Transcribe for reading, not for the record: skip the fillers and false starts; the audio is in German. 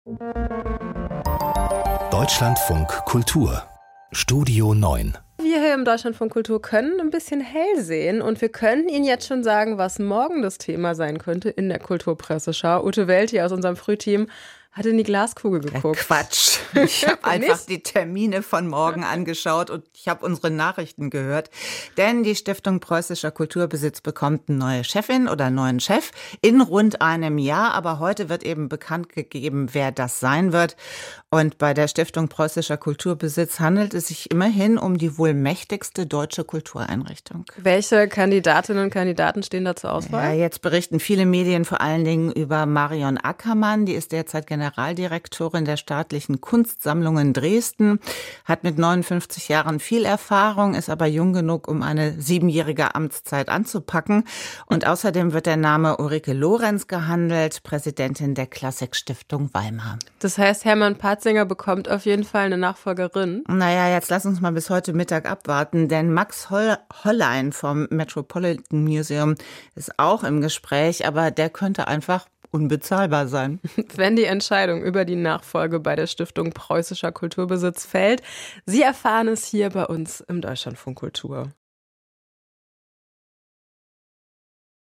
Deutschlandfunk Kultur Studio 9. Wir hier im Deutschlandfunk Kultur können ein bisschen hell sehen und wir können Ihnen jetzt schon sagen, was morgen das Thema sein könnte in der Kulturpresseschau. Ute Welti aus unserem Frühteam hat in die Glaskugel geguckt. Quatsch. Ich habe einfach die Termine von morgen angeschaut und ich habe unsere Nachrichten gehört. Denn die Stiftung Preußischer Kulturbesitz bekommt eine neue Chefin oder einen neuen Chef in rund einem Jahr. Aber heute wird eben bekannt gegeben, wer das sein wird. Und bei der Stiftung Preußischer Kulturbesitz handelt es sich immerhin um die wohl mächtigste deutsche Kultureinrichtung. Welche Kandidatinnen und Kandidaten stehen da zur Auswahl? Ja, jetzt berichten viele Medien vor allen Dingen über Marion Ackermann. Die ist derzeit Generaldirektorin der Staatlichen Kunstsammlungen Dresden, hat mit 59 Jahren viel Erfahrung, ist aber jung genug, um eine 7-jährige Amtszeit anzupacken. Und außerdem wird der Name Ulrike Lorenz gehandelt, Präsidentin der Klassik-Stiftung Weimar. Das heißt, Hermann Patzinger bekommt auf jeden Fall eine Nachfolgerin. Naja, jetzt lass uns mal bis heute Mittag abwarten, denn Max Hollein vom Metropolitan Museum ist auch im Gespräch, aber der könnte einfach unbezahlbar sein. Wenn die Entscheidung über die Nachfolge bei der Stiftung Preußischer Kulturbesitz fällt, Sie erfahren es hier bei uns im Deutschlandfunk Kultur.